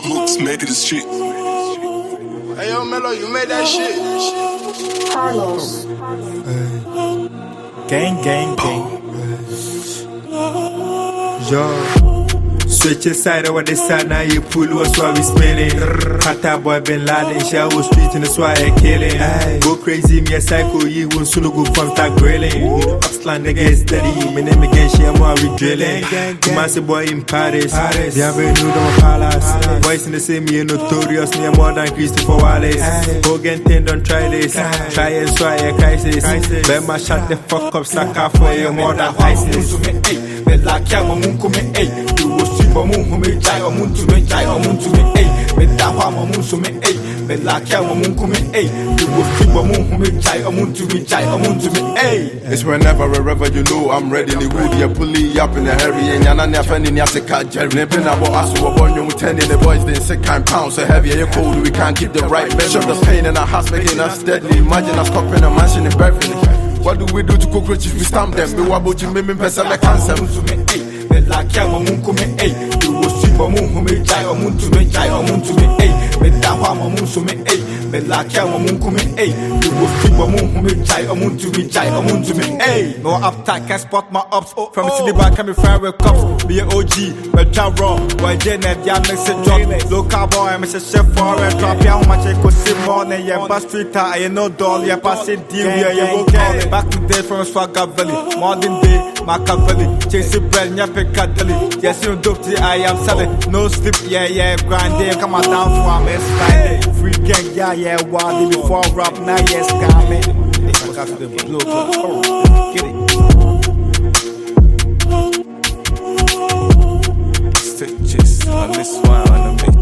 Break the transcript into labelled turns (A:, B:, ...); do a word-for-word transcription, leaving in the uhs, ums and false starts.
A: Looks made it this shit.
B: Hey yo, Melo, you made that shit.
C: Carlos.
D: Gang, gang, gang. Yo. Switch your side over this side, now you pull what's why we spinning. Kata boy Bin Laden, shower street and that's why I killing. Go crazy, me a psycho, you won't soon go from start grilling. Upsland nigga is steady, my name again, she am we drilling. Massive boy in Paris, they have a new dome palace. Boys in the same year, notorious, me more than Christopher Wallace. Go get ten, don't try this. Try and try a crisis. Bema shut the fuck up, sucker for your more than ISIS.
E: Like ya mamunku me eh you will see mamunku me jai omuntu me jai omuntu me eh me dawa mamunku me eh me like ya mamunku me eh you will see mamunku me jai omuntu me jai omuntu me eh.
B: It's whenever wherever you know I'm ready. The wood you pulley up in a hurry and yana ne afeni ni aseka jerry. Ne been about us who born you ten in the boys they sick kind pounds so heavy and cold we can't keep the right measure. The pain in our house making us deadly. Imagine us coping a mansion in Beverly. What do we do to cockroaches? We stamp them. We wabble you make me pass like cancer.
E: Me like ya mamunku me eh you will see mamunku me jai omuntu me jai omuntu me eh me dawa mamunku me eh me like ya mamunku me eh you will see mamunku me jai omuntu me jai omuntu me eh. No uptight can spot my ups from city back can be fire with cops. Be an O G me try raw boy Janet ya mix it drop local boy I'm a chef for a drop ya how much I could see morning yeah bus street I no doll yeah pass it deal yeah yeah okay back to day from Swagger Valley modern day Machiavelli chase bread yeah Piccadilly. Yes, you dope, I am selling. No sleep, yeah, yeah, grind day. Come on down for me, Friday. Free gang, yeah, yeah, wild before rap, now, yes, coming. I got the blue, get it. Stitches on this one, on the mix.